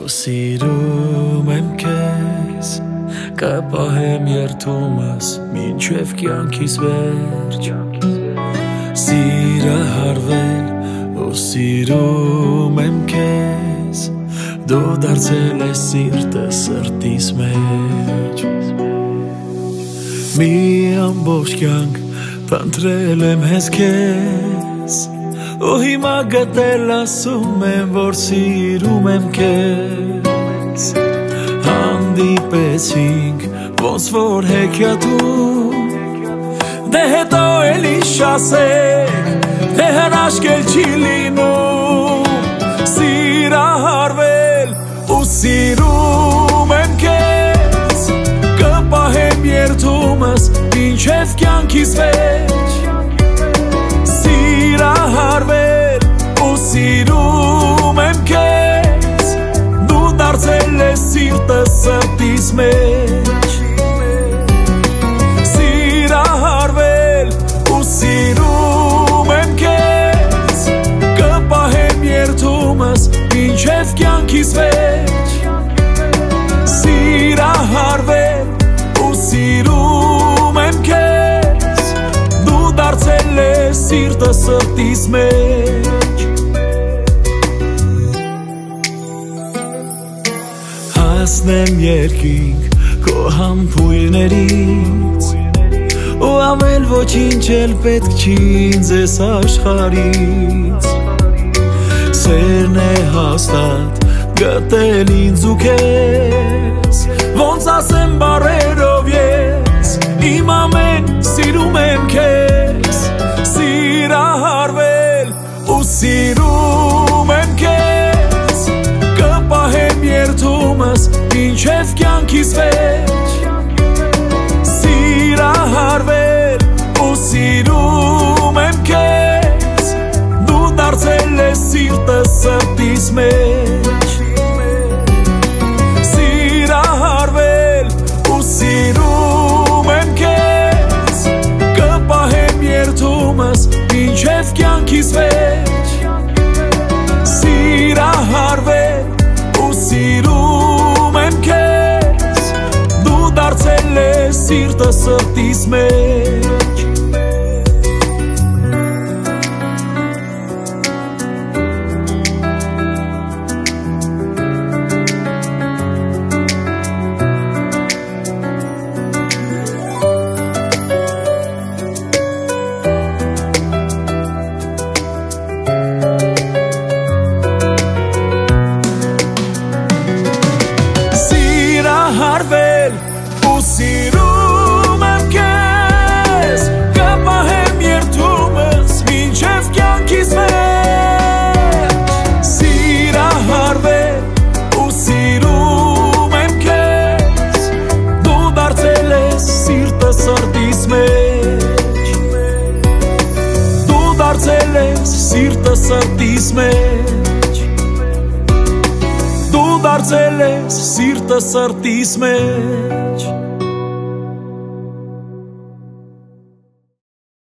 Սիրում եմ քեզ կպահեմ երդումս մինչև կյանքիս վերջ Սիրահարվել ու սիրում եմ քեզ Դու դարձել ես սիրտը սրտիս մեջ Մի ամբողջ կյանք փնտրել եմ հենց քեզ Ու հիմա գտել ասում եմ, որ սիրում եմ քեզ Հանդիպեցինք, ոնց որ հեքիաթում Դե հետո էլ ինչ ասեք, դե հրաշք էլ չի լինում Սիրահարվել ու սիրում եմ քեզ Կպահեմ երդումս մինչև կյանքիս վերջ Սիրահարվել ու սիրում եմ քեզ Դու դարձել ես սիրտը սրտիս մեջ Սիրահարվել ու սիրում եմ քեզ Կպահեմ երդումս մինչև կյանքիս վերջ Սիրահարվել ու սիրում եմ քեզ Դու դարձել ես սիրտը սրտիս մեջ Հասնեմ երկինք քո համբույրներից Ու ավել ոչինչ էլ պետք չի ինձ ես աշխարհից Սերն է հաստատ գտել ինձ ու քեզ Ոնց ասեմ բառերով ես Իմ ամեն սիրում եմ քեզ Սիրահարվել ու սիրում եմ քեզ Կպահեմ երդումս մինչև կյանքիս վերջ Սիրահարվել ու սիրում եմ քեզ Դու դարձել ես սիրտը սրտիս մեջ Սիրահարվել ու սիրում եմ քեզ Կպահեմ երդումս մինչև կյանքիս վերջ Սիրահարվել ու սիրում եմ քեզ Դու դարձել ես սիրտը սրտիս մեջ Սիրահարվել ու սիրում եմ քեզ Կպահեմ երդումս մինչև կյանքիս վերջ Սիրահարվել ու սիրում եմ քեզ Դու դարձել ես սիրտը սրտիս մեջ Դու դարձել ես սիրտը սրտիս մեջ Դու դարձել ես սիրտը սրտիս մեջ